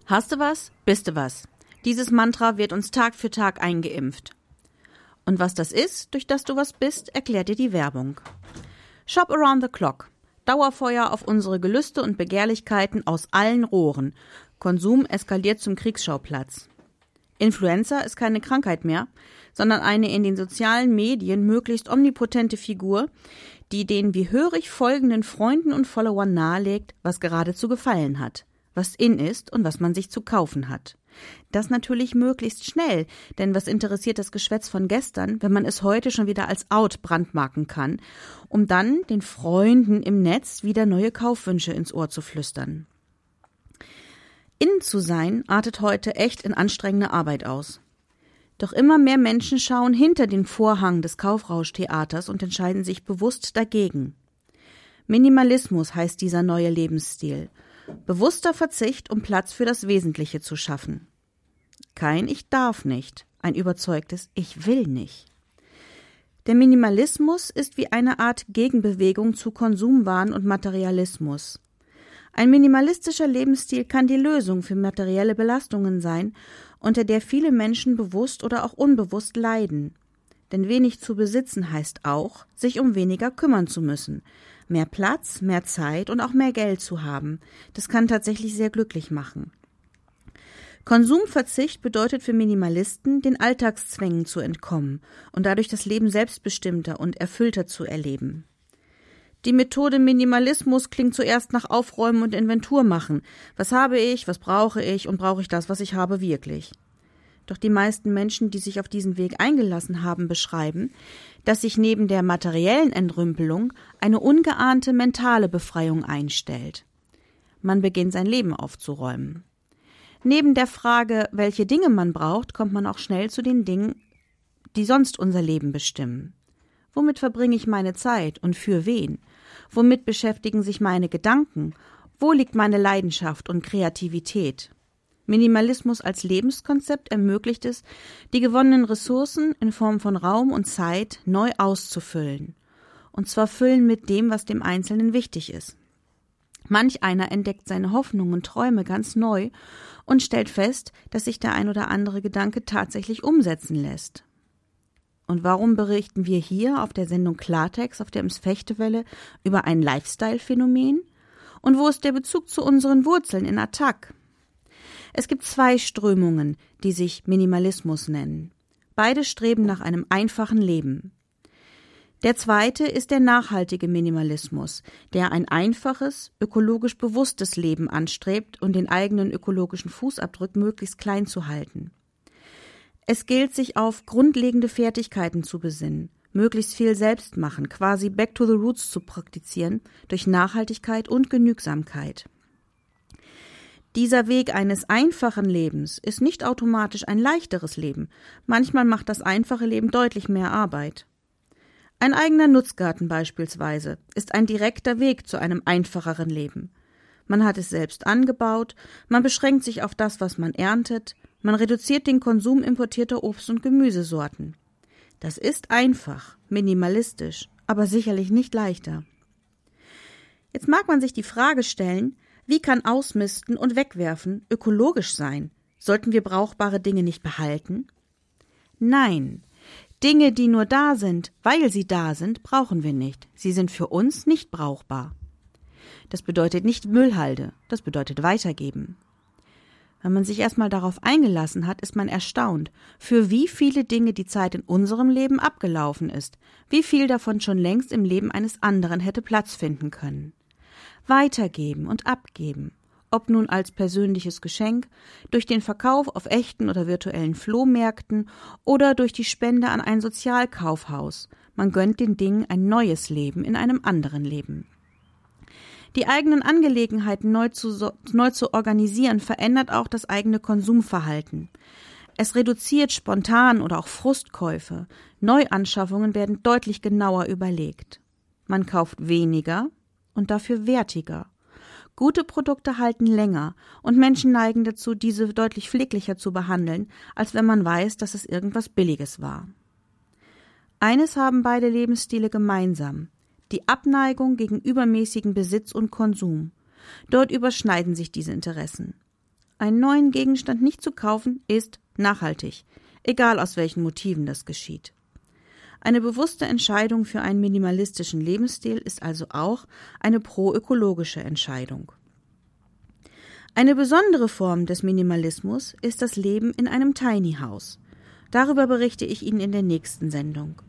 Hast du was, bist du was. Dieses Mantra wird uns Tag für Tag eingeimpft. Und was das ist, durch das du was bist, erklärt dir die Werbung. Shop around the clock. Dauerfeuer auf unsere Gelüste und Begehrlichkeiten aus allen Rohren. Konsum eskaliert zum Kriegsschauplatz. Influencer ist keine Krankheit mehr, sondern eine in den sozialen Medien möglichst omnipotente Figur, die den wie hörig folgenden Freunden und Followern nahelegt, was gerade zu gefallen hat, was in ist und was man sich zu kaufen hat. Das natürlich möglichst schnell, denn was interessiert das Geschwätz von gestern, wenn man es heute schon wieder als out brandmarken kann, um dann den Freunden im Netz wieder neue Kaufwünsche ins Ohr zu flüstern. Innen zu sein artet heute echt in anstrengende Arbeit aus. Doch immer mehr Menschen schauen hinter den Vorhang des Kaufrauschtheaters und entscheiden sich bewusst dagegen. Minimalismus heißt dieser neue Lebensstil. Bewusster Verzicht, um Platz für das Wesentliche zu schaffen. Kein Ich darf nicht, ein überzeugtes Ich will nicht. Der Minimalismus ist wie eine Art Gegenbewegung zu Konsumwahn und Materialismus. Ein minimalistischer Lebensstil kann die Lösung für materielle Belastungen sein, unter der viele Menschen bewusst oder auch unbewusst leiden. Denn wenig zu besitzen heißt auch, sich um weniger kümmern zu müssen. Mehr Platz, mehr Zeit und auch mehr Geld zu haben. Das kann tatsächlich sehr glücklich machen. Konsumverzicht bedeutet für Minimalisten, den Alltagszwängen zu entkommen und dadurch das Leben selbstbestimmter und erfüllter zu erleben. Die Methode Minimalismus klingt zuerst nach Aufräumen und Inventur machen. Was habe ich, was brauche ich und brauche ich das, was ich habe, wirklich? Doch die meisten Menschen, die sich auf diesen Weg eingelassen haben, beschreiben, dass sich neben der materiellen Entrümpelung eine ungeahnte mentale Befreiung einstellt. Man beginnt sein Leben aufzuräumen. Neben der Frage, welche Dinge man braucht, kommt man auch schnell zu den Dingen, die sonst unser Leben bestimmen. Womit verbringe ich meine Zeit und für wen? Womit beschäftigen sich meine Gedanken? Wo liegt meine Leidenschaft und Kreativität? Minimalismus als Lebenskonzept ermöglicht es, die gewonnenen Ressourcen in Form von Raum und Zeit neu auszufüllen. Und zwar füllen mit dem, was dem Einzelnen wichtig ist. Manch einer entdeckt seine Hoffnungen und Träume ganz neu und stellt fest, dass sich der ein oder andere Gedanke tatsächlich umsetzen lässt. Und warum berichten wir hier auf der Sendung Klartext auf der Fechtewelle über ein Lifestyle-Phänomen? Und wo ist der Bezug zu unseren Wurzeln in Attac? Es gibt zwei Strömungen, die sich Minimalismus nennen. Beide streben nach einem einfachen Leben. Der zweite ist der nachhaltige Minimalismus, der ein einfaches, ökologisch bewusstes Leben anstrebt und den eigenen ökologischen Fußabdruck möglichst klein zu halten. Es gilt, sich auf grundlegende Fertigkeiten zu besinnen, möglichst viel selbst machen, quasi Back to the Roots zu praktizieren, durch Nachhaltigkeit und Genügsamkeit. Dieser Weg eines einfachen Lebens ist nicht automatisch ein leichteres Leben. Manchmal macht das einfache Leben deutlich mehr Arbeit. Ein eigener Nutzgarten beispielsweise ist ein direkter Weg zu einem einfacheren Leben. Man hat es selbst angebaut, man beschränkt sich auf das, was man erntet, man reduziert den Konsum importierter Obst- und Gemüsesorten. Das ist einfach, minimalistisch, aber sicherlich nicht leichter. Jetzt mag man sich die Frage stellen, wie kann Ausmisten und Wegwerfen ökologisch sein? Sollten wir brauchbare Dinge nicht behalten? Nein, Dinge, die nur da sind, weil sie da sind, brauchen wir nicht. Sie sind für uns nicht brauchbar. Das bedeutet nicht Müllhalde, das bedeutet weitergeben. Wenn man sich erstmal darauf eingelassen hat, ist man erstaunt, für wie viele Dinge die Zeit in unserem Leben abgelaufen ist, wie viel davon schon längst im Leben eines anderen hätte Platz finden können. Weitergeben und abgeben, ob nun als persönliches Geschenk, durch den Verkauf auf echten oder virtuellen Flohmärkten oder durch die Spende an ein Sozialkaufhaus. Man gönnt den Dingen ein neues Leben in einem anderen Leben. Die eigenen Angelegenheiten neu zu organisieren, verändert auch das eigene Konsumverhalten. Es reduziert spontan oder auch Frustkäufe. Neuanschaffungen werden deutlich genauer überlegt. Man kauft weniger und dafür wertiger. Gute Produkte halten länger und Menschen neigen dazu, diese deutlich pfleglicher zu behandeln, als wenn man weiß, dass es irgendwas Billiges war. Eines haben beide Lebensstile gemeinsam: die Abneigung gegen übermäßigen Besitz und Konsum. Dort überschneiden sich diese Interessen. einen neuen Gegenstand nicht zu kaufen, ist nachhaltig, egal aus welchen Motiven das geschieht. Eine bewusste Entscheidung für einen minimalistischen Lebensstil ist also auch eine proökologische Entscheidung. Eine besondere Form des Minimalismus ist das Leben in einem Tiny House. Darüber berichte ich Ihnen in der nächsten Sendung.